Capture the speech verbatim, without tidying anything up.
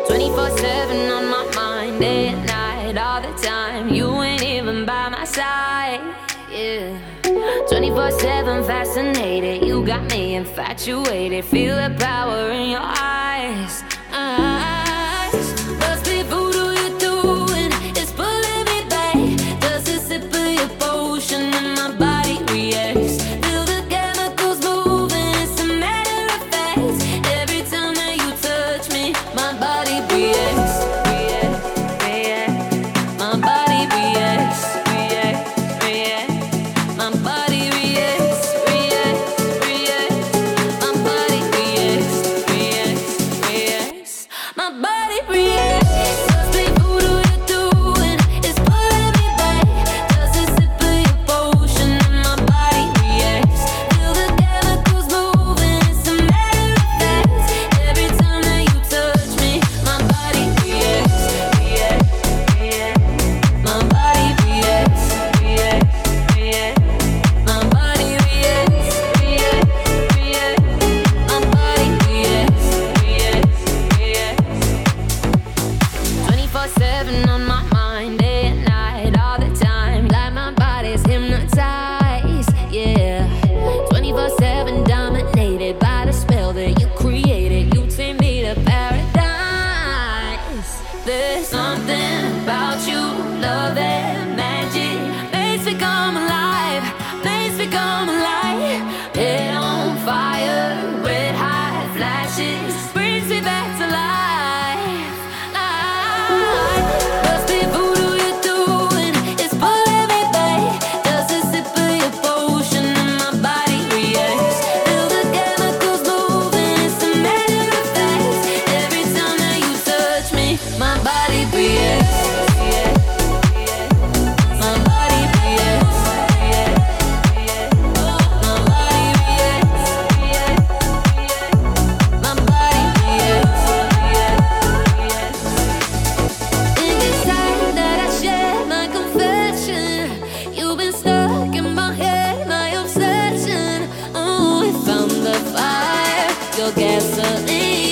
twenty-four seven on my mind, day and night, all the time. You ain't even by my side, yeah. twenty-four seven fascinated, you got me infatuated. Feel the power in your eyes, eyes. Must be voodoo you're doing, it's pulling me back. Does a sip of your potion and my body reacts? Feel the chemicals moving, it's a matter of fact. Every time that you touch me, my body reacts, reacts, reacts. My body reacts, reacts, reacts. My body reacts, reacts, reacts. My body reacts, reacts, reacts. My body reacts. Must be voodoo you're doing, it's pulling me back. Just a sip of your potion and my body reacts. Feel the chemicals moving, it's a matter of fact. Every time that you touch me, my body reacts, reacts, reacts. My body reacts, reacts, reacts. My body reacts, reacts, reacts. My body reacts, reacts, reacts. twenty-four seven on my mind, day and night, all the time. Like my body's hypnotized, yeah. twenty-four seven dominated by the spell that you created. You take me to paradise. There's something about you, love and magic. Makes me come alive, makes me come alive. Head on fire, red hot flashes, brings me back to life, life. Must be voodoo you're doing, it's pulling me back. Just a sip of your potion and my body reacts. Feel the chemicals moving, it's a matter of fact. Every time that you touch me, my body reacts, reacts, reacts. My body reacts, reacts, reacts. My body reacts, reacts, reacts. My body reacts, reacts, reacts. Think it's time that I share my confession. You've been stuck in my head, my obsession. Oh, we found the fire, your gasoline.